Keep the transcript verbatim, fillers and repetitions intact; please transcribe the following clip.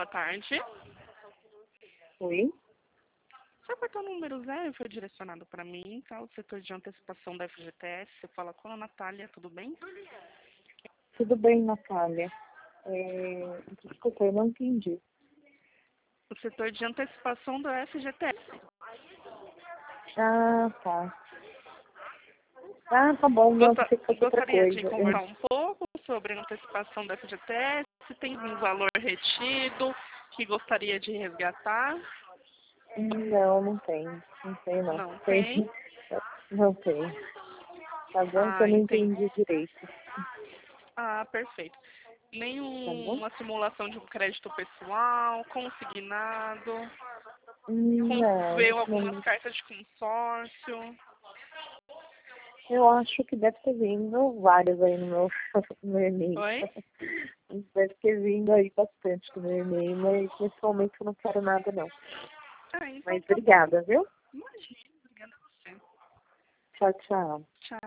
boa tarde. Oi? Seu cartão número zero foi direcionado para mim, tá? O setor de antecipação da F G T S. Você fala com a Natália, tudo bem? Tudo bem, Natália? É... Desculpa, eu não entendi. O setor de antecipação da F G T S. Ah, tá. Ah, tá bom, não, Gosta- pensei que fosse outra Gostaria de coisa. contar um pouco sobre a antecipação da F G T S, se tem um valor retido que gostaria de resgatar. Não, não tem. Não tem, não. Não tem? Não tem. Tá bom que eu Ah, não entendi. entendi direito. Ah, perfeito. Tá bom? Nenhuma simulação de um crédito pessoal, consignado, com- Não, veio algumas não. cartas de consórcio. Eu acho que deve ter vindo várias aí no meu, no meu e-mail. Oi? Deve ter vindo aí bastante no meu e-mail, mas nesse momento eu não quero nada, não. Ah, então Mas tá bom. obrigada, viu? Imagina, obrigada a você. Tchau, tchau. Tchau.